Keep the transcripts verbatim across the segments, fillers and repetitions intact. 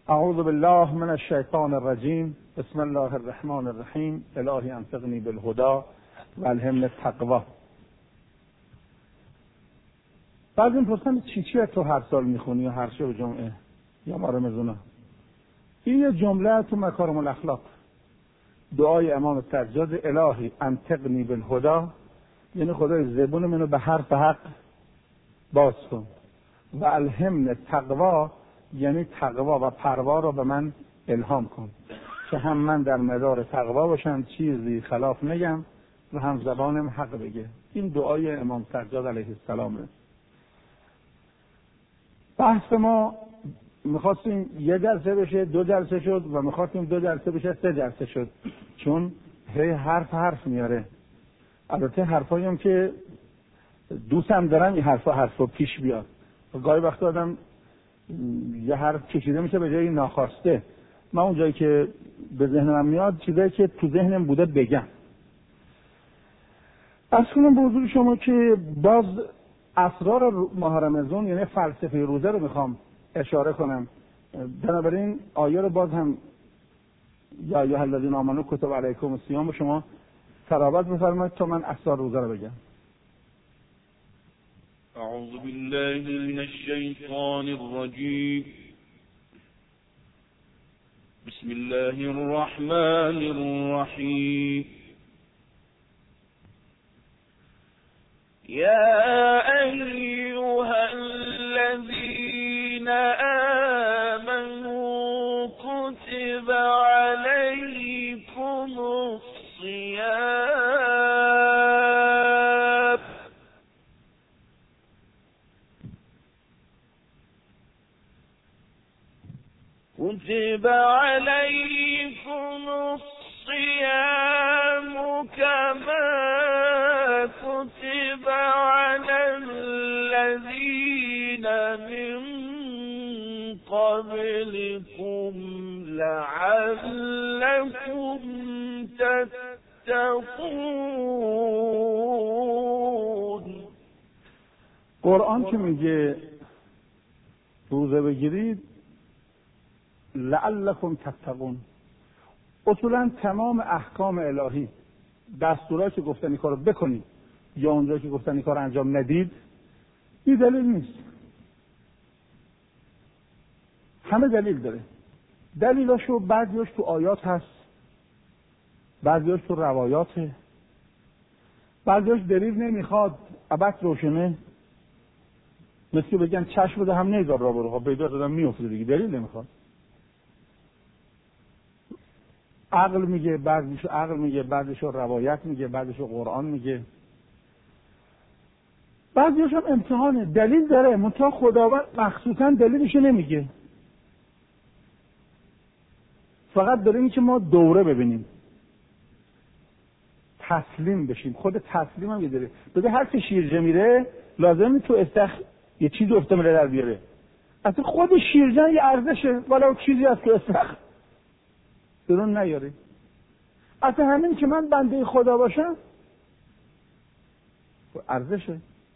اعوذ بالله من الشیطان الرجیم. بسم الله الرحمن الرحیم. الهی انطقنی بالهدى و الهمنی التقوی. بعضی میپرسن چی چی تو هر سال میخونی یا هر شب جمعه یا ما رمضان؟ این یه جمله تو مکارم الاخلاق، دعای امام سجاد، الهی انطقنی بالهدى، یعنی خدای زبون منو به حرف حق باز کن، و الهمنی التقوی، یعنی تقوا و پروا رو به من الهام کن که هم من در مدار تقوا باشم، چیزی خلاف نگم و هم زبانم حق بگه. این دعای امام سجاد علیه السلامه. بحث ما میخواستیم یه جلسه بشه، دو جلسه شد و میخواستیم دو جلسه بشه، سه جلسه شد، چون هی حرف حرف میاره. البته حرفایی هم که دوستم دارم این حرفا حرفا پیش بیاد. گاهی وقتا آدم یه حرف کشیده میشه به جای ناخواسته. من اون جایی که به ذهنم میاد چیزایی که تو ذهنم بوده بگم. اصلا به حضور شما که باز اسرار ماه رمضان یعنی فلسفه روزه رو میخوام اشاره کنم. بنابراین آیه رو باز هم یا ایها الذین آمنوا کتب علیکم الصیام شما تلاوت بفرمایید تا من اسرار روزه رو بگم. اعوذ بالله من الشیطان الرجیم. بسم الله الرحمن الرحیم. یا ایها الذین آمنوا کتب علیکم الصیام كتب عليكم الصيام كما كتب على الذين من قبلكم لعلكم تتقون. قرآن که میگه روزه بگیرید لعلکم تتقون، اصولا تمام احکام الهی، دستورایی که گفتن این کارو بکنید یا اونجایی که گفتن این کارو انجام ندید، این دلیل نیست. همه دلیل داره. دلیلاشو بعضیاش تو آیات هست، بعضیاش تو روایاته، بعضیاش دلیل نمیخواد، ابد روشنه. مثل بگن چشم بده هم نیزار را برو، پیدا دادم میفته دیگه، دلیل نمیخواد. عقل میگه، بعضیشو عقل میگه، بعضیشو روایت میگه، بعضیشو قرآن میگه، بعضیش هم امتحانه. دلیل داره منتها خداوند مخصوصا دلیلشو نمیگه، فقط داره این که ما دوره ببینیم، تسلیم بشیم. خود تسلیم هم یه داره. بده هر که شیرجه میره لازم تو استخ یه چیز افته میره در بیاره. اصلا خود شیرجه یه ارزشه، ولی چیزی از تو استخ درون نیاری. اصلا همین که من بنده خدا باشم ارزشه.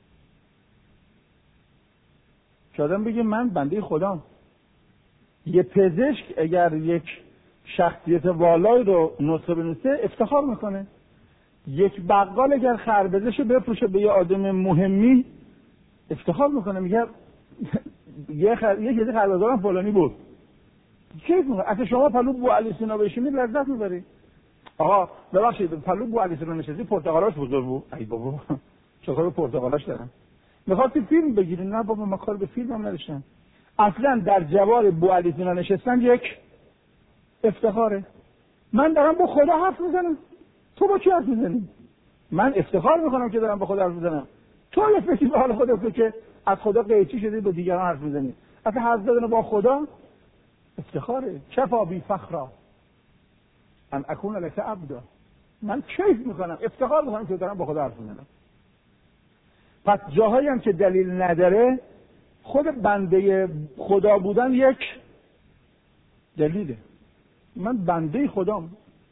شادم بگه من بنده خدام. یه پزشک اگر یک شخصیت والایی رو نسخه بنویسه افتخار میکنه. یک بقال اگر خربزه‌شو بفروشه به یه آدم مهمی افتخار میکنه، میگه یه خر... یه چیزی خربزه‌ام فلانی بود. کیف میکنه. اصلا شما پلو بو علی سینا بشینید لذت میبری. آقا ببخشید پلو بو علی سینا نشستی پرتقالاش بزرگ بود. ای بابا چطور پرتقالاش دارم؟ میخواستی فیلم بگیری؟ نه بابا من کار به فیلم هم نداشتم. اصلا در جوار بو علی سینا نشستن یک افتخاره. من دارم با خدا حرف میزنم، تو با کی حرف میزنی؟ من افتخار میکنم که دارم با خدا حرف میزنم. تو یه فکری به حال خودت بکن که از خدا قیچی شدی به دیگران حرف میزنی. اصلا حرف زدن با خدا افتخاره. کفا بی فخرا ان اکون لک عبدا. من کیف میکنم، افتخار میکنم که دارم با خدا حرف میزنم. پس جاهایی هم که دلیل نداره خود بنده خدا بودن یک دلیله. من بنده خدام.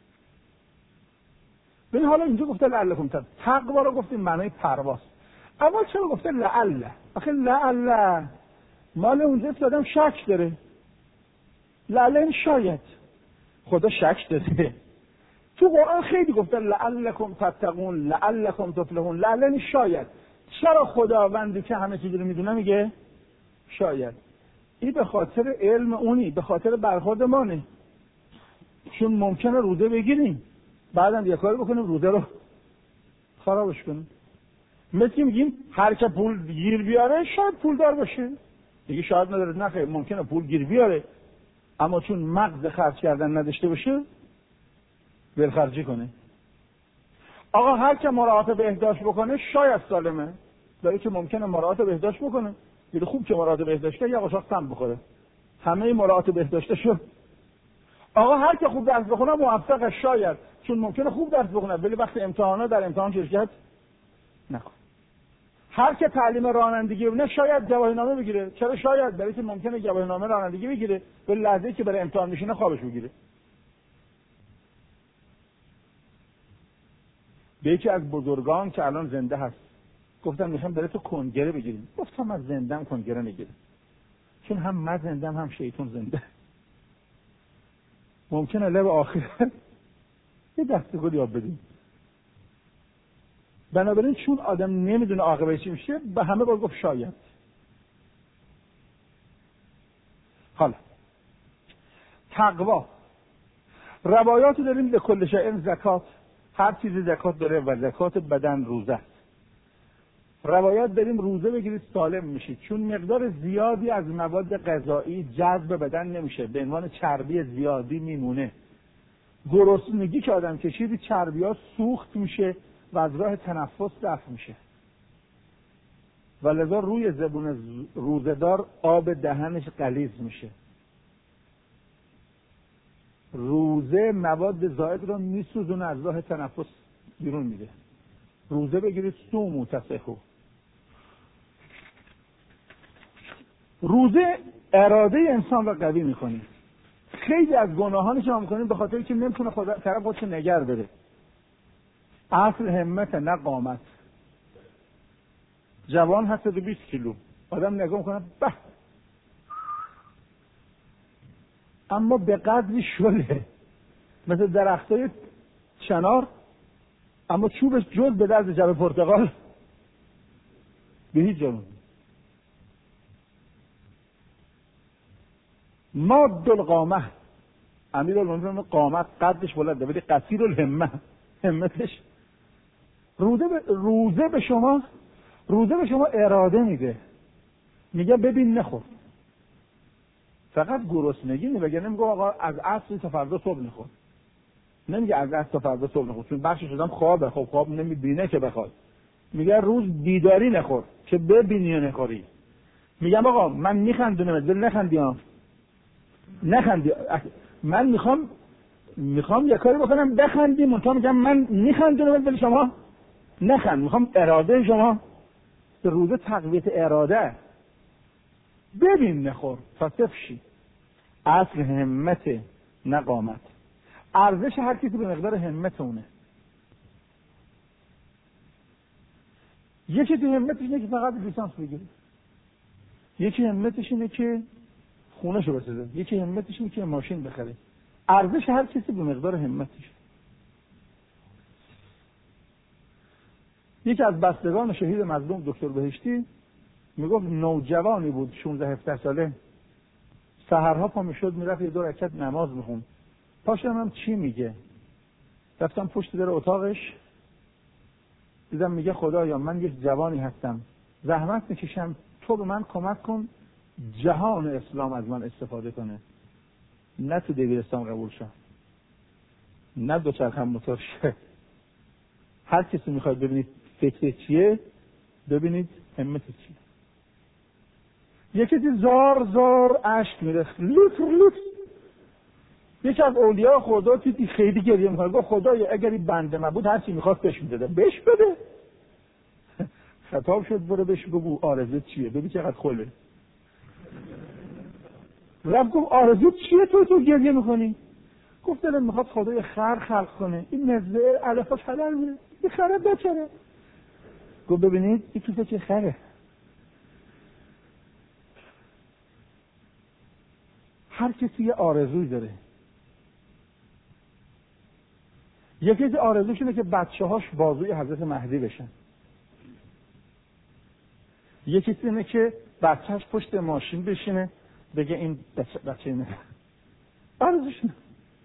ببین حالا اینجا گفته لعلکم تتقون، تقوا رو گفتیم معنای پرواست. اول چرا گفته لعل؟ آخه لعل مال اونجاست که آدم شک داره. لعل شاید. خدا شک داده. تو قرآن خیلی گفته لعلکم تتقون، لعلکم تفلحون، لعل شاید. چرا خداوندی که همه چیز رو میدونه میگه شاید؟ این به خاطر علم اونی، به خاطر برخورد مانه. چون ممکنه روزه بگیریم بعدم یه کاری بکنیم روزه رو خرابش کنیم. مثل میگیم هر که پول گیر بیاره شاید پولدار باشه. دیگه شاید نداره، نه خیر، ممکنه پول گیر بیاره اما چون مغز خرج کردن نداشته باشه ولخرجی کنه. آقا هر که مراعات بهداشت بکنه شاید سالمه، برای که ممکنه مراعات بهداشت بکنه. دیگه خوب که مراعات بهداشت کنه یا قشاق سم بخوره. همه مراعات بهداشت شد. آقا هر که خوب درس بخونه موفقه شاید، چون ممکنه خوب درس بخونه ولی وقت امتحانا در امتحان شرکت نکنه. هر که تعلیم رانندگی ببینه شاید گواهینامه بگیره. چرا شاید؟ برای که ممکنه گواهینامه رانندگی بگیره ولی لحظه‌ای که برای امتحان میشینه خوابش بگیره. به یکی از بزرگان که الان زنده هست گفتم میخوام برای تو کنگره بگیریم. گفتم من زنده‌ام کنگره نگیرم، چون هم من زنده‌ام هم شیطان زنده. ممکنه لب آخر یه دسته گل یاد بدیم. بنابراین چون آدم نمیدونه عاقبت چی میشه به همه باید گفت شاید. حالا تقوا، روایاتی داریم به کل شیء زکات، هر چیزی زکات داره و زکات بدن روزه است. روایات داریم روزه بگیرید سالم میشید، چون مقدار زیادی از مواد غذایی جذب بدن نمیشه، به عنوان چربی زیادی میمونه. گرسنگی که آدم کشید چربی‌ها سوخت میشه و از راه تنفس دفع میشه و لذا روی زبون روزه‌دار آب دهنش غلیظ میشه. روزه مواد زائد رو میسوزونه، از راه تنفس بیرون میده. روزه بگیرید صوموا تصحوا. روزه اراده انسان رو قوی میکنه. خیلی از گناهانی که ما میکنیم به خاطر که نمیتونه خدا طرف خودش نگه داره. اصل همت نه قامت. جوان هست دو بیست کیلو، آدم نگاه میکنه به، اما به قدری شله مثل درختای چنار، اما چوبش جز به درد جبه پرتقال به هیچ جا نمیاد. ماد القامه، امیرالمومنین قامت قدش بلنده ولی قصیر الهمه، همتش. روزه به روزه به شما روزه به شما اراده میده، میگه ببین نخور. فقط گرسنگی نیست، وگرنه میگه آقا از عصر تا فردا صبح نخور. نمیگه از عصر تا فردا صبح نخور، چون بخشش شدم خوابه، خب خواب نمیبینه که بخواد. میگه روز بیداری نخور که ببینی و نخوری. میگم آقا من میخندونم ولی نخندیام نخندی من میخوام میخوام یه کاری بکنم بخندی، منتها میگم من میخندونم ولی شما نخند. میخوام اراده شما به روزه تقویت اراده. ببین نخور تا تفشی. اصل همت نه قامت. ارزش هر کسی به مقدار همت اونه. یکی تو همتش اینه که فقط لیسانس بگیره، یکی همتش اینه که خونه‌شو بسازه، یکی همتش اینه که ماشین بخره. ارزش هر کسی به مقدار همتش. یکی از بستگان شهید مظلوم دکتر بهشتی میگفت نوجوانی بود شانزده هفده ساله، سحرها پا میشد میرفت یه دو رکعت نماز میخوند. پاشم چی میگه، رفتم پشت در اتاقش دیدم میگه خدایا من یک جوانی هستم، زحمت میکشم تو به من کمک کن جهان اسلام از من استفاده کنه، نه تو دبیرستان قبول شم، نه دوچرخم موتور شه. هر کسی میخواد ببینید فکر چیه ببینید همت چیه. یکی دی زار زار اشک میرخ لوتر لوتر. یکی از اولیاء خدا دیدی خیلی گریه میکنه، گفت خدایا اگر این بنده من بود هر چی میخواست بهش میدادم، بهش بده. خطاب شد برو بهش بگو آرزوت چیه، ببین چقدر خله. رب گفت آرزوت چیه تو تو گریه میکنی؟ گفت دلم میخواد خدای خر خلق کنه، این مزه الفاش حلال میره، این خره بچره. گفت ببینید این تو که خره. هر کسی یه آرزویی داره. یکی از آرزوش اینه که بچه‌هاش بازوی حضرت مهدی بشن. یکی اینه که بچه‌اش پشت ماشین بشینه بگه این بچه بچه اینه. آرزوش اینه.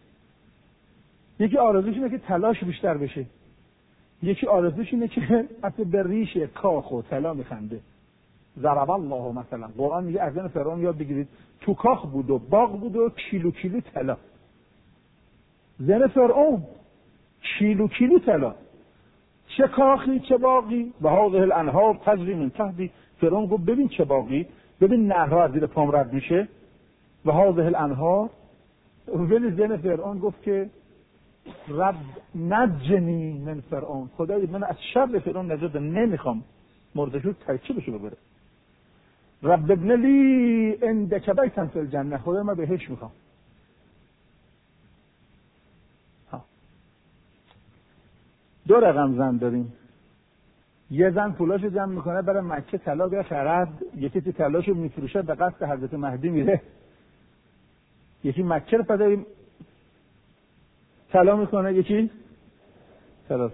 یکی آرزوش اینه که تلاش بیشتر بشه. یکی آرزوش اینه که حتی به ریش کاخ و طلا میخنده. ضرب الله مثلا. قرآن میگه از زن فرعون یاد بگیرید تو کاخ بود و باغ بود و کیلو کیلو طلا. زن فرعون کیلو کیلو طلا. چه کاخی چه باغی و هذه الانهار تجری من تحتی. فرعون گفت ببین چه باغی، ببین نهرها از زیر پام رد میشه و هذه الانهار. ولی زن فرعون گفت که رب نجنی من فرعون، خدای من از شر فرعون نجات نمیخوام، مردشور ترکیبشو ببره. رب ابن لی عندک بیتا فی الجنه، خدای من بهش میخوام. ها دو رقم زن داریم. یه زن پولاشو جمع میکنه برای مکه طلا بخرد، یکی تی طلاشو میفروشه به قصد حضرت مهدی میره. یکی مکه رو فدای طلا میکنه، یکی طلا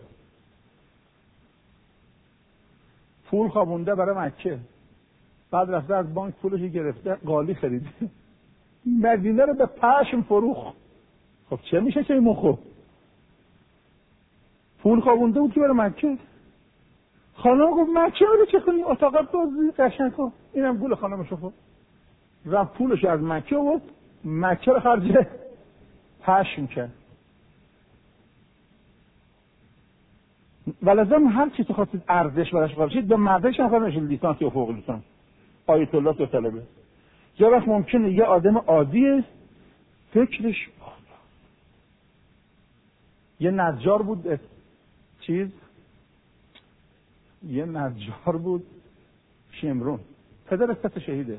پول خوابونده برای مکه، بعد رفته از بانک پولشو گرفته قالی خریده، مدینه رو به پشم فروخت. خب چه میشه که این مخو پول خوابونده بود که برای مکه. خانم گفت مکه رو چه کنی؟ اتاقت بازی قشنگ کن. اینم گول خانمشو خورد، رفت پولشو از مکه بود، مکه رو خرج پشم کرد. ولازم هر چی تو خواستید ارزش براش قائل شید به مردش هم قائل نشید، لیسانس یا فوق لیسانس آیت الله تو طلبه. یا وقت ممکنه یه آدم عادیه فکرش یه نجار بود، چیز یه نجار بود شمرون، پدر سه شهیده.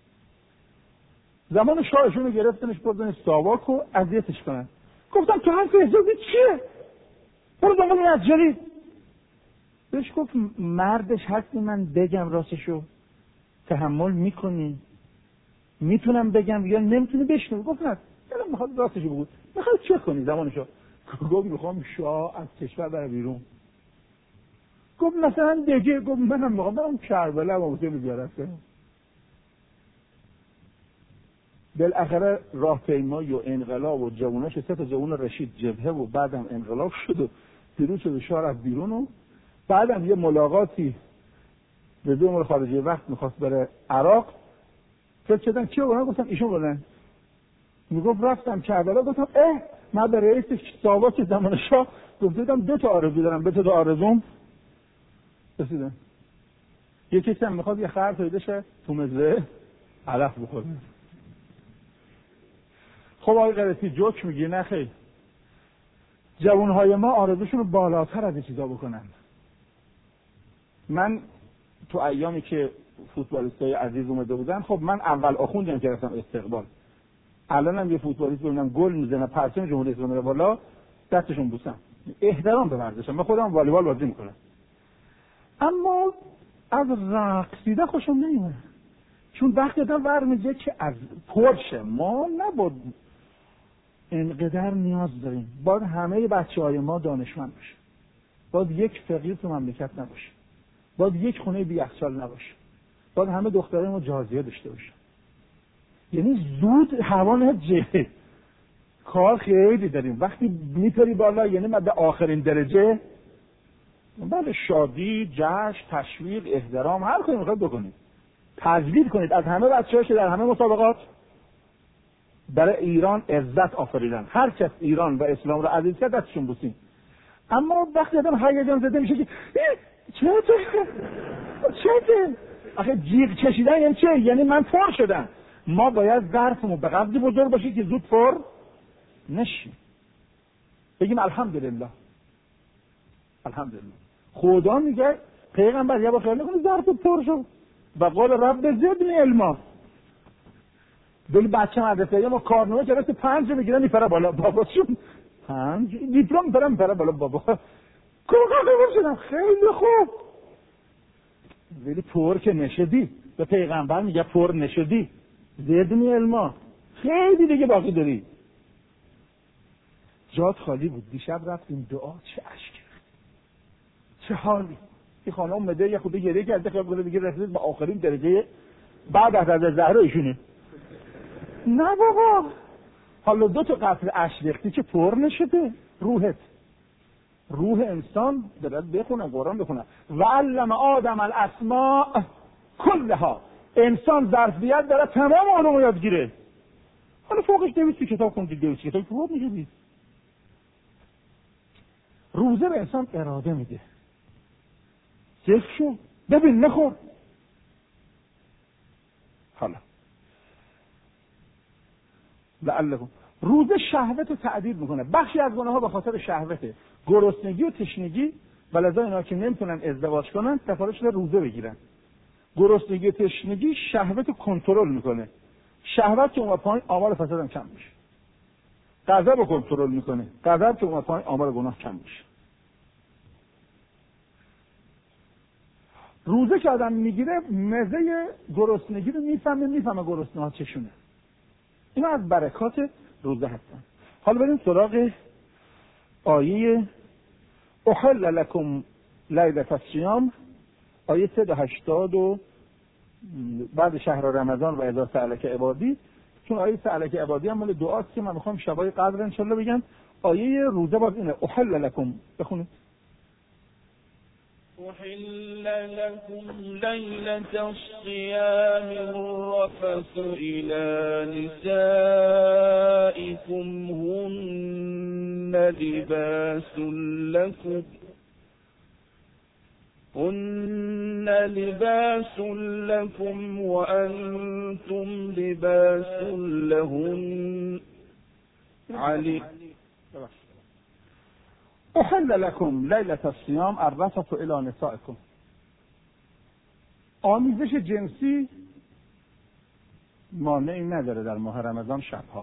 زمان شاهشون رو گرفتنش بردنش ساواک و اذیتش کنن. گفتم تو حرف احجازی چیه؟ برو دنبال نجاری. بهش گفت مردش هستی من بگم راستشو تحمل میکنی؟ میتونم بگم یا نمیتونی بشنو؟ گفت نه دلم میخواد راستشو بگو. میخواد چه کنی زمانشو؟ گفت میخوام شاه از کشور بره بیرون. گفت مثلا دیگه. گفت منم میخوام برم کربلا و حسین زیارت کنم. بالاخره راهپیمایی و انقلاب و جووناش سه تا جوون رشید جبهه و بعدم انقلاب شد و پیروز شد و شاه رفت بیرون و بعدم یه ملاقاتی به دو امور خارجه وقت میخواست بره عراق. فکر کردن کیو بودن؟ گفتم ایشون بودن. میگفت رفتم کربلا. گفتم اه من به رئیس ساواک زمان شاه گفتم دو تا آرزو دارم، به تو دو آرزوم رسیدن. یکی هم میخواد یه خر پیدا شه تو مزرعه علف بخوره. خب آقای قرطی جوک میگی؟ نه خیر، جوانهای ما آرزوشون رو بالاتر از این چیزا بکنن. من تو ایامی که فوتبالیستای عزیز اومده بودن، خب من اول آخوندم که رفتم استقبال. الانم یه فوتبالیست ببینم گل میزنه پرچم جمهوری اسلامی رو بالا دستشون بوسم. احترام به ورزشم. من خودم والیبال بازی میکنم. اما از رقصیده خوشم نمیاد. چون وقتی آدم ور میگه که از پرشه ما نبود اینقدر نیاز داریم. باید همه بچه‌های ما دانشمند باشه. باید یک فقیر تو مملکت نباشه. باید یک خونه بی یخچال نباشه. باید همه دخترای ما جاذبه داشته باشه. یعنی زود هوان جه کار خیلی داریم. وقتی میپری بالا یعنی ما به آخرین درجه بله شادی، جشن، تشویق، احترام، هر کاری میخواید بکنید. تجلیل کنید از همه بچه‌ها که در همه مسابقات برای ایران عزت آفریدن. هر کس ایران و اسلام رو عزیز کرد دستشون بوسین. اما وقتی آدم هیجان زده میشه که چه تو چه آخه جیغ کشیدن یعنی چه؟ یعنی من پر شدم. ما باید ظرفمون به قدری بزرگ باشه که زود پر نشیم. بگیم الحمدلله الحمدلله. خدا میگه پیغمبر یه بار خیال نکنه ظرف پر شد و قال رب زدنی علما. ولی بچه مدرسه ما کارنامه کلاس پنج میگیرن میپره بالا. باباشون پنج دیپلم میپره میپره بالا. بابا کوکا قبول شدم خیلی خوب. ولی پر که نشدی. به پیغمبر میگه پر نشدی زدنی علما. خیلی دیگه باقی داری. جات خالی بود. دیشب رفتیم دعا، چه اشک، چه حالی. این خانم اومده یه خود گریه کرده، خیلی بوده دیگه رسید به آخرین درجه بعد از از زهرا ایشونه. نه بابا، حالا دو تا قطره اشک ریختی که پر نشده روحت. روح انسان دارد بخونه، قرآن بخونه. و علم آدم الاسماء کلها. انسان ظرفیت داره تمام علوم یاد گیره. حالا فوقش نویسی کتاب خوندید، نویسی کتاب خوب میگید. روزه به انسان اراده میده. ذکر شو، ببین نخور. حالا لعلکم. روزه شهوت رو تعدیل میکنه. بخشی از گناه‌ها به خاطر شهوته، گرسنگی و تشنگی، ولذا اینا که نمیتونن ازدواج کنن سفارش روزه بگیرن. گرسنگی و تشنگی شهوت رو کنترل میکنه. شهوت که اومد پایین آمار فساد هم کم میشه. غضب رو کنترل میکنه. غضب که اومد پایین آمار گناه کم میشه. روزه که آدم میگیره مزه گرسنگی رو میفهمه، میفهمه گرسنه ها چشونه. اینا از برکات روزه هستن. حالا بریم سراغ آیه احل لکم لیلة الصیام، آیه صد و هشتاد و بعد شهر رمضان و اذا سألک عبادی. چون آیه سألک عبادی هم مال دعاست که من میخوام شبای قدر انشالله بگم. آیه روزه باز اینه احل لکم، بخونید. أحل لكم ليلة الصيام الرفث إلى نسائكم هن لباس لكم هن لباس لكم وأنتم لباس لهن علي احل لکم لیلة الصیام الرفث الی نسائکم. آمیزش جنسی مانعی نداره در ماه رمضان شبها.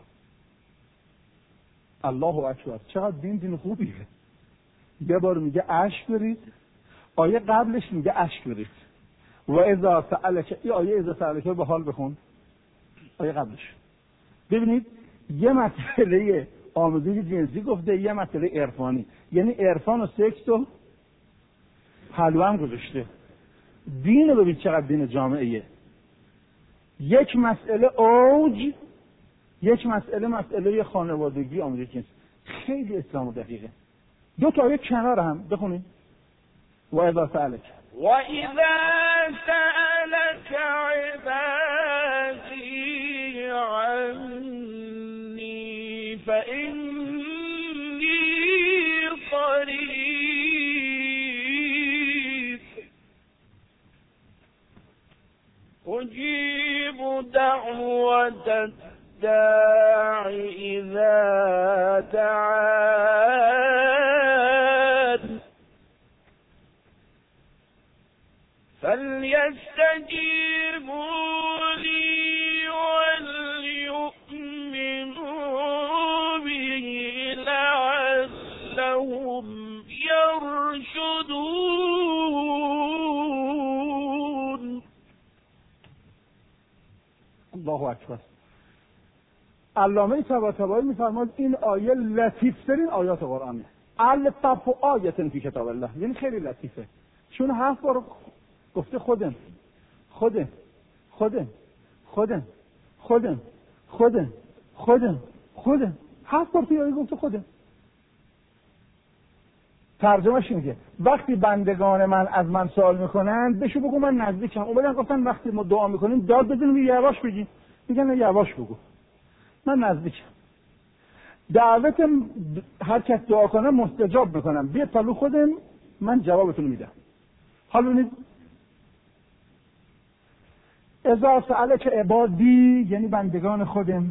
الله اکبر، چقدر دین دین خوبیه. یه بار میگه اشک برید، آیه قبلش میگه اشک برید. و اذا سألک، این آیه اذا سألک به حال بخون. آیه قبلش ببینید یه مسئله آموزش جنسی گفته، یه مسئله عرفانی، یعنی عرفان و سکس و حلوه هم گذاشته. دین رو ببین چقدر دین جامعیه. یک مسئله اوج، یک مسئله مسئله خانوادگی آموزش جنسی. خیلی اسلام دقیقه. دو تا آیه کنار هم بخونید. و اذا سألک و اذا سألك عبادی عنی فإنی قریب أجیب دعوة الداع إذا دعان فليستجيبوا لي وليؤمنوا بي لعلهم يرشدون. الله اکبر. علامه طباطبایی میفرماد این آیه لطیف‌ترین آیات قرآنه. الطف آیه فی کتاب الله، یعنی خیلی لطیفه. چون هفت بار گفته خودم خودم خودم خودم خودم خودم خودم خودم هفت بار توی آیه گفته خودم. ترجمهش میگه وقتی بندگان من از من سوال میکنن بهشون بگو من نزدیکم. اومدن گفتن وقتی ما دعا میکنیم داد بزنیم یواش بگیم، میگن نه یواش بگو من نزدیکم. دعوت هر کس دعا کنه مستجاب میکنم، بیا پلو خودم من جوابتون میدم. حالا ببینید اذا سألک عبادی یعنی بندگان خودم،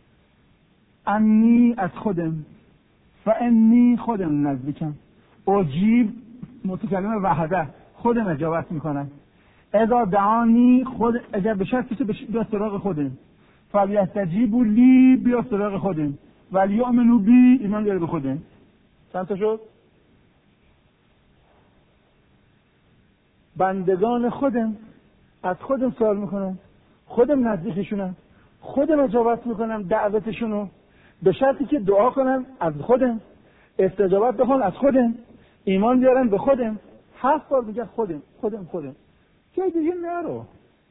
انی از خودم، فانی خودم نزدیکم، اجیب متکلم وحده خودم اجابت میکنم، اذا دعانی خود اجاب به شرطی که بیا سراغ خودم، فلیستجیبوا لی بیا سراغ خودم، ولیؤمنوا بی ایمان بیاره به خودم. چند تا شد؟ بندگان خودم از خودم سوال میکنم، خودم نزدیکشونم، خودم اجابت میکنم دعوتشونو، به شرطی که دعا کنم از خودم، استجابت بخوان از خودم، ایمان بیارن به خودم. هفت بار میگه خودم خودم خودم، جای دیگه نرو.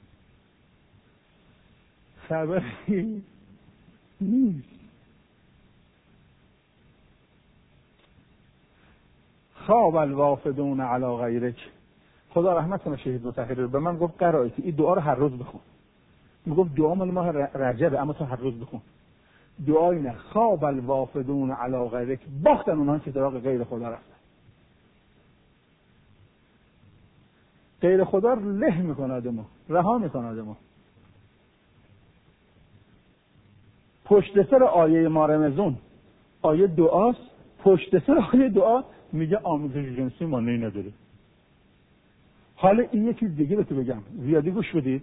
خبری نیست. خواب الوافدون علی غیرک. خدا رحمت کنه شهید مطهری رو، به من گفت قرائتی این دعا رو هر روز بخون. میگفت دعا مال ماه رجبه اما تو هر روز بخون. دعا اینه خواب الوافدون علی غیرک، باختن اونها که سراغ غیر خدا رفتن. غیر خدا له میکنه آدمو، رها میکنه آدمو. پشت سر آیه مارمزون آیه دعاست، پشت سر آیه دعا میگه آموزش جنسی مانعی نداره. حالا این یه چیز دیگه به تو بگم، زیادی گوش بدید.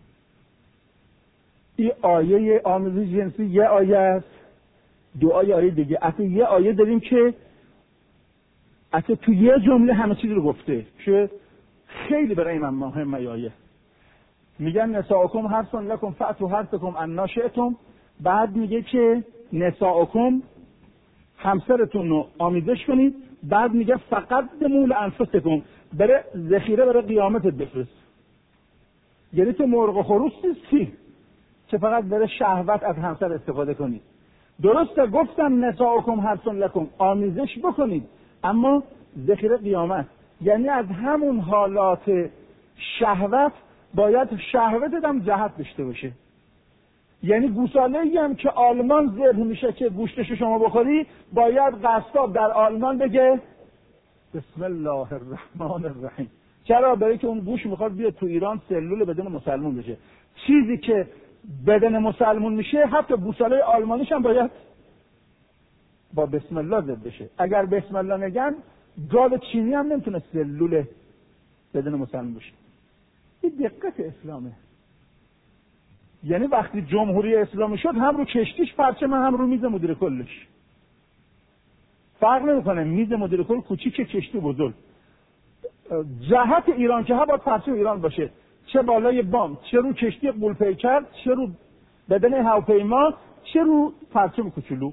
این آیه آموزش جنسی یه آیه است، دعای آیه دیگه. اصلا یه آیه داریم که اصلا تو یه جمله همه چیز رو گفته، که خیلی برای من مهمه. آیه میگن نساءکم حرث لکم فأتوا حرثکم انا شئتم. بعد میگه که نساءکم همسرتون رو آمیزش کنید. بعد میگه فقط دمول انفسکم، بره ذخیره برای قیامتت بفرست. یعنی تو مرغ و خروس نیستی که فقط بره شهوت از همسر استفاده کنید. درسته گفتم نساءکم حرث لکم، آمیزش بکنید، اما ذخیره قیامت. یعنی از همون حالات شهوت باید شهوتت هم جهت داشته باشه. یعنی گوساله‌ای هم که آلمان ذبح میشه که گوشتشو شما بخوری، باید قصاب در آلمان بگه بسم الله الرحمن الرحیم. چرا؟ برای که اون گوش میخواد بیاد تو ایران سلول بدن مسلمون بشه. چیزی که بدن مسلمون میشه حتی گوساله آلمانیش هم باید با بسم الله ذبح بشه. اگر بسم الله نگن گاو چینی هم نمیتونه سلول بدن مسلمون بشه. این دقت اسلامه. یعنی وقتی جمهوری اسلامی شد هم رو کشتیش پرچم، هم رو میز مدیر کلش. فرق نمیکنه میز مدیر کل کوچیک کشتی بزرگ. جهت ایران که باید پرچم ایران باشه، چه بالای بام، چه رو کشتی قولپیکر، چه رو بدن هواپیما، چه رو پرچم کوچولو.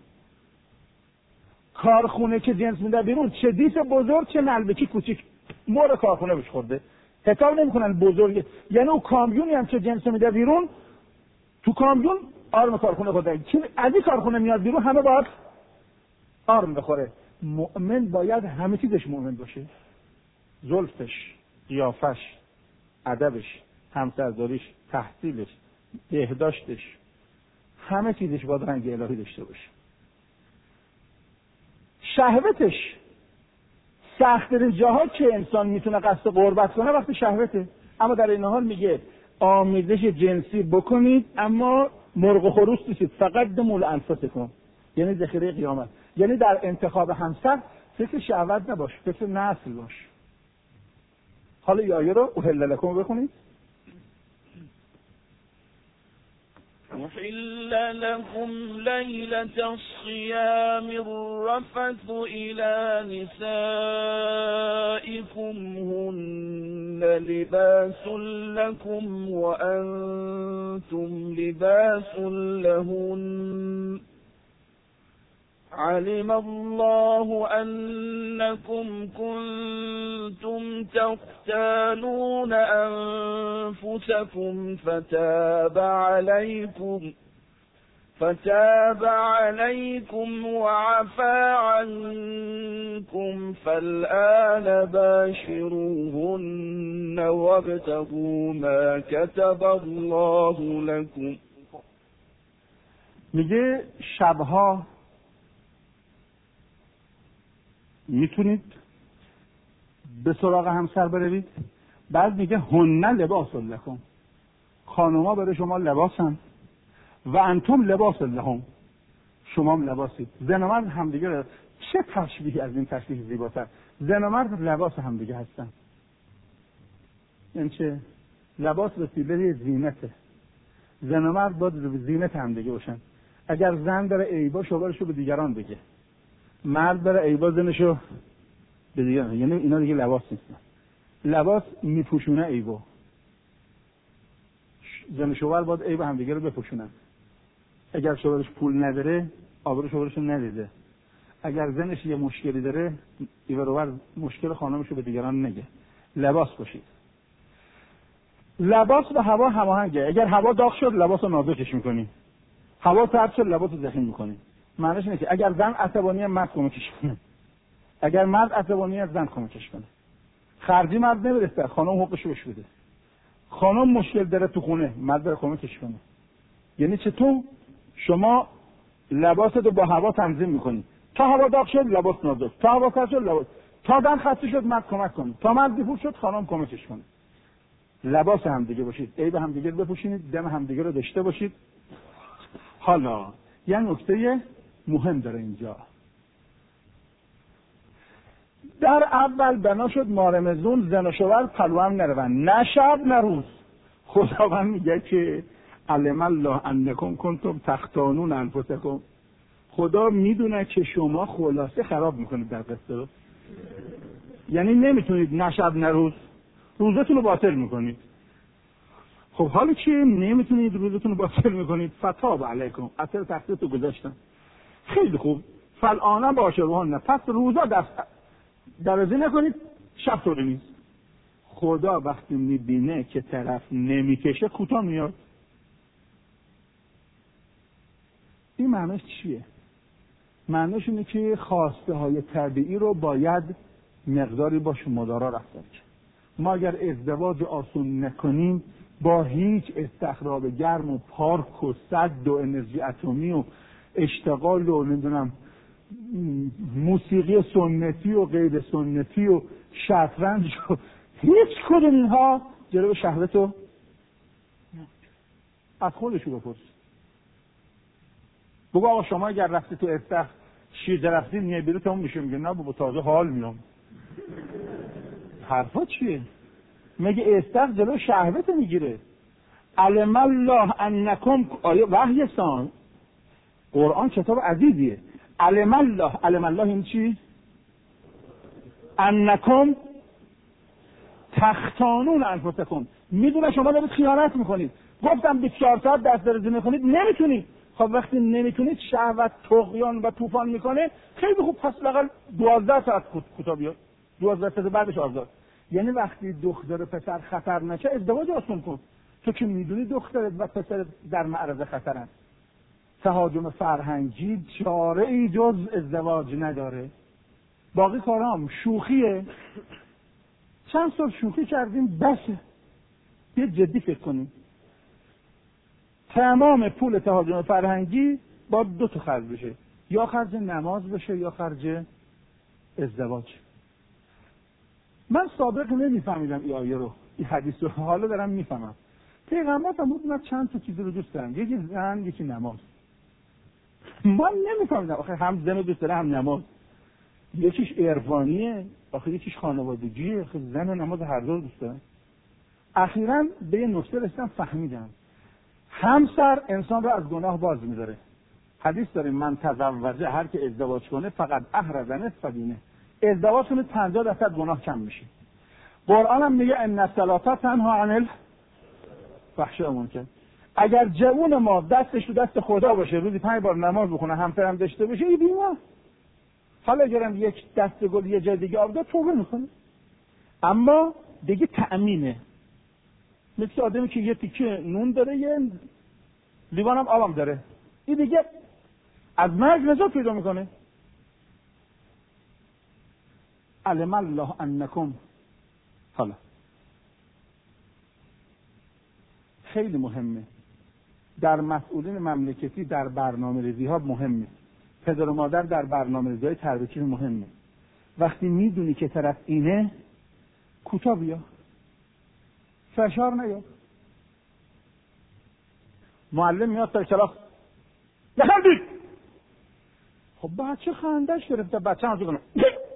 کارخونه که جنس میده بیرون، چه دیس بزرگ چه نلبکی کوچیک، مور کارخونه بهش خورده. حساب نمیکنن بزرگ. یعنی اون کامیونی هم که جنس میده بیرون، تو کامیون آرم کارخونه خورده. چون از این کارخونه میاد بیرون همه باید آرم بخوره. مؤمن باید همه چیزش مؤمن باشه. زلفش، قیافش، ادبش، همسرداریش، تحصیلش، بهداشتش، همه چیزش باید رنگ الهی داشته باشه. شهوتش سخت‌ترین جاها که انسان میتونه قصد قربت کنه وقتی شهوته. اما در این حال میگه آمیزش جنسی بکنید اما مرغ و خروس نیستید، فقط دمول انفسکم، یعنی ذخیره قیامت. یعنی در انتخاب همسر فکر شهوت نباش، فکر نسل باش. حالا این آیه رو احل لکم بخونید. أحل لكم ليلة الصيام الرفث إلى نسائكم هن لباس لكم وأنتم لباس لهن علم الله أنكم كنتم تختانون أنفسكم فتاب عليكم فتاب عليكم وعفى عنكم فالآن باشروهن وابتغوا ما كتب الله لكم. میگه شبها میتونید به سراغ همسر بروید. بعد میگه هن لباس لکم، خانوما برای شما لباسن و انتم لباس لهم، شما هم لباسید. زن و مرد همدیگه رو، چه تشبیهی از این تشبیه زیباتر. زن و مرد لباس همدیگه هستن. این چه؟ لباس وسیله زینته. زن و مرد باید زینت همدیگه باشن. اگر زن داره عیبا شوهرشو به دیگران بگه، مرد داره عیبا زنشو به دیگران، یعنی اینا دیگه لباس نیستن. لباس میپوشونه عیبو. زن و شوهر باید عیب همدیگه رو بپوشونن. اگر شوهرش پول نداره آبرو شوهرش ندیده. اگر زنش یه مشکلی داره ایورور مشکل خانمش رو به دیگران نگه. لباس پوشید. لباس با هوا هماهنگه. اگر هوا داغ شد لباس رو نازکش میکنی، هوا سرد شد لباس رو ضخیم میکنی. معنیش اینه که اگر زن عصبانی مرد کمکش کنه، اگر مرد عصبانی زن کمکش کنه. خرجی مرد نمیرسه، خانم حقوقش رو بهش بده. خانم مشکل داره تو خونه، مرد داره کمکش کنه. یعنی چطور شما لباست رو با هوا تنظیم میکنی؟ تا هوا داغ شد لباس نازک، تا هوا سرد شد لباس، تا زن خسته شد مرد کمک کنه، تا مرد بیهوش شد خانم کمکش کنه. لباس هم دیگه باشید، عیب هم دیگه رو بپوشونید، دم هم دیگه رو داشته باشید. حالا یه نکته مهم داره اینجا. در اول بنا شد مارمزون زن و شوهر پلو هم نروند، نه شب نه روز. خداوند میگه که علم الله انکم کنتم تختانون انفسکم. خدا میدونه که شما خلاصه خراب میکنید در قصه رو. یعنی نمیتونید نه شب نه روز، روزتون رو باطل میکنید. خب حالا چی؟ نمیتونید روزتون رو باطل میکنید. فتاب علیکم، اثر تخصیص رو گذاشتن. خیلی خوب. فالآن باشروهن، پس روزا دست درازی نکنید، شب طوری نیست. خدا وقتی میبینه که طرف نمیکشه کوتاه میاد. این معنیش چیه؟ معنیش اینه که خواسته های طبیعی رو باید مقداری باش مدارا رفتار کرد. ما اگر ازدواج آسون نکنیم با هیچ استخراب گرم و پارک و صد و انرژی اتمی و اشتغال و نمیدونم موسیقی سنتی و غیر سنتی و شطرنج و هیچ کدوم اینها جلو شهوتو از خودشو بپرس. بگو آقا شما اگر رفتی تو استخ شیر درختی میای بیرون تا اون میشه، میگه نه بابا تازه حال میام. حرفا چیه؟ میگه استخ جلو شهوت میگیره. علم الله انکم، آیه وحی سان قرآن کتاب عزیزیه. علم الله، علم الله این چی؟ انکم تختانون انفسکم. میدونه شما دارید خیانت میکنید. گفتم بیست و چهار ساعت دست درازی میکنید، نمیتونید. خب وقتی نمیتونید شهوت طغیان و طوفان میکنه، خیلی خوب پس لااقل دوازده ساعت کوتاه بیاد، دوازده ساعت بعدش آزاد. یعنی وقتی دختر پسر خطر نشه ازدواج آسون کن. تو که میدونی دخترت و پسرت در معرض خطرن. تهاجم فرهنگی چاره ای جز ازدواج نداره. باقی کارام شوخیه. چند سال شوخی کردیم بسه. یه جدی فکر کنیم. تمام پول تهاجم فرهنگی با دو تا خرج بشه، یا خرج نماز بشه یا خرج ازدواج. من سابق نمیفهمیدم این آیه رو، این حدیث رو، حالا دارم میفهمم. پیغمبر فرمود من چند تا چیز رو دوست دارم، یکی زن یکی نماز. من نمیفهمیدم آخه هم زن رو دوست داره هم نماز. یکیش عرفانیه آخه یکیش خانوادگیه، آخه زن و نماز هر دو رو دوست دارم. اخیراً به یه نکته رسیدم فهمیدم همسر انسان رو از گناه باز می‌داره. حدیث داریم من تزوجه، هر که ازدواج کنه فقط احرز نصف دینه، ازدواج کنه پنجاه درصد گناه کم میشه. قرآن هم میگه ان الصلاة تنها عن الفحشاء والمنکر. اگر جوون ما دستش تو دست خدا باشه، روزی پنج بار نماز بخونه، همسرم داشته باشه، این بیمار. حالا اگرم یک دست گل یه جای دیگه آب داد توبه میکنه. اما دیگه تأمینه. مثل آدمی که یه تیکه نون داره یه لیوان هم آبم داره، این دیگه از مرگ نجات پیدا میکنه. علم الله انکم. حالا خیلی مهمه در مسئولین مملکتی در برنامه ریزی ها مهمه. پدر و مادر در برنامه ریزی های تربیتی مهمه. وقتی میدونی که طرف اینه کوتاه بیا، فشار نیا. معلم میاد تا کلاس نخندید. خب بچه خندش گرفته، بچه هم کنه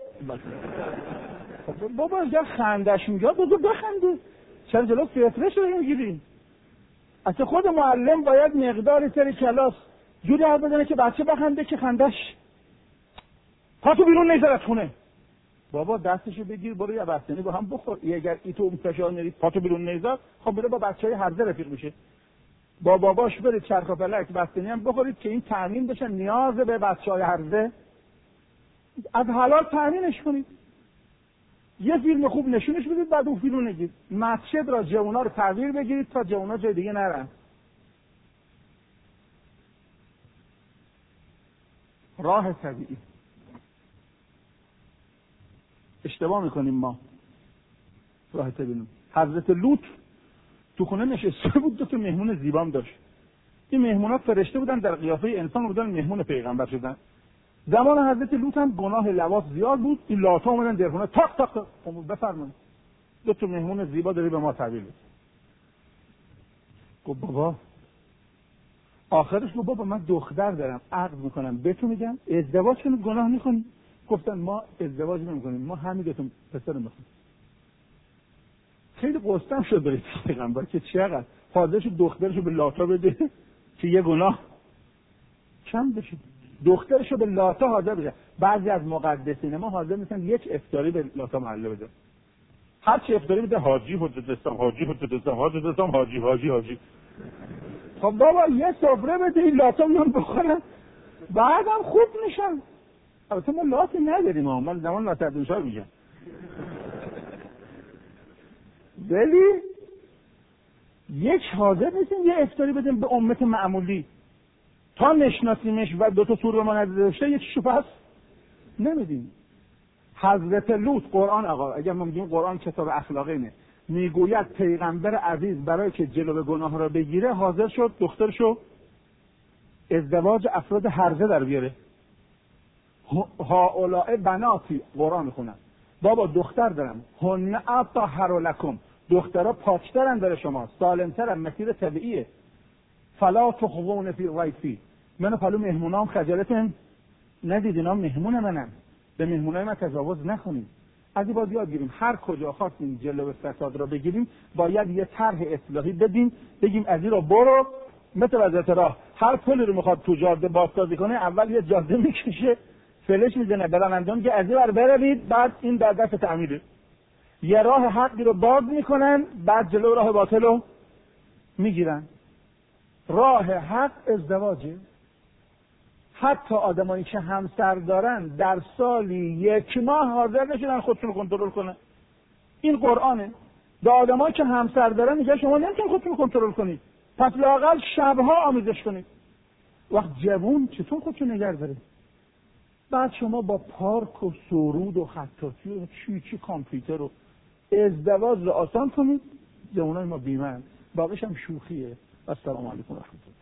خب بابا اگر خندش میاد بگو بخنده، چرا جلو فطرش رو میگیری؟ اصلا خود معلم باید مقداری سر کلاس جوری حرف بزنه که بچه بخنده که خندش پاتو بیرون نیزارت خونه. بابا دستشو بگیر برو یه بستنی با هم بخور. اگر ای تو اون فشار نری پاتو بیرون نیزار، خب بره با بچهای هرزه رفیق میشه. با باباش برید چرخ و فلک بستنی هم بخورید که این تامین بشه نیاز به بچه‌های هرزه، از حلال تامینش کنید. یه فیلم خوب نشونش بدید، بعد اون فیلمو نگید. مسجد را جوونا رو تغییر بگیرید تا جوونا جای دیگه نرن. راه طبیعی. اشتباه میکنیم ما. راه طبیعی. حضرت لوط تو خونه نشسته بود، دو تا مهمون زیبام داشت. این مهمونا فرشته بودن در قیافه انسان بودن، مهمون پیغمبر شدن. زمان حضرت لوط هم گناه لواط زیاد بود، این لاتا اومدن در خونه تاق تاق تاق بفرمایید دو تا مهمون زیبا داری به ما تحویل بده. گفت بابا، آخرش گفت بابا من دختر دارم، عقد میکنم بهتون میگم ازدواج کنید گناه میکنید. گفتن ما ازدواج نمیکنیم، ما همین دو تا پسر میخوایم. خیلی قصدم شد برای پیغمبر که چقدر حاضرش دخترشو به لاتا بده که یه گناه کم بشه. دخترشو به لاتا حاضر بده. بعضی از مقدسین ما حاضر میشن یک افطاری به لاتا محله بده. هر چی افطاری بده حاجی حجت اسلام، حاجی حجت اسلام، حاجی حجت اسلام، حاجی حاجی حاجی. خب بابا یه سفره بده این لاتا میان بخورن، بعدم خوب میشن. البته ما لاتی نداریم، ما زمان لاتردونشار میگن. ولی یک حاضر نیستیم یه افطاری بدیم به امت معمولی تا نشناسیمش و دو تا سور به ما نداشته یک چیشو پس نمیدیم. حضرت لوط قرآن آقا، اگر ما میگیم قرآن کتاب اخلاقی نه، میگوید پیغمبر عزیز برای که جلو گناه را بگیره حاضر شد دخترشو ازدواج افراد هرزه در بیاره. هؤلاء بناتی قرآن میخونن. بابا دختر دارم، هن اطهر لکم، دخترها پاکترن برای شما، سالمترن، مسیر طبیعیه. فلا تخضون فی ضیفی، منو پلو مهمونام خجالتون ندید، اینا مهمون منن، به مهمونای من تجاوز نکنید. از این باز یاد گیریم هر کجا خواستیم جلو فساد را بگیریم باید یه طرح اصلاحی بدیم، بگیم از این رو برو. مثل وزارت راه هر پلی رو میخواد تو جاده بازسازی کنه اول یه جاده میکشه فلش میزنه برانندان که از این ور بروید، بعد این در دست تعمیره. یه راه حقی رو باز میکنن بعد جلو راه باطل رو میگیرن. راه حق ازدواجه. حتی آدمایی که همسر دارن در سالی یک ماه حاضر نشدن خودشون رو کنترل کنن. این قرآنه. به آدمایی که همسر دارن میگه شما نمیتونید خودتون رو کنترل کنید، پس لااقل شبها آموزش کنید. وقت جوون چطور خودتون نگه دارید؟ بعد شما با پارک و سرود و خطاطی و چی چی کامپیوتر و ازدواج رو آسان کنید. جوانای ما بیمند، باقیش هم شوخیه. السلام علیکم و رحمت الله.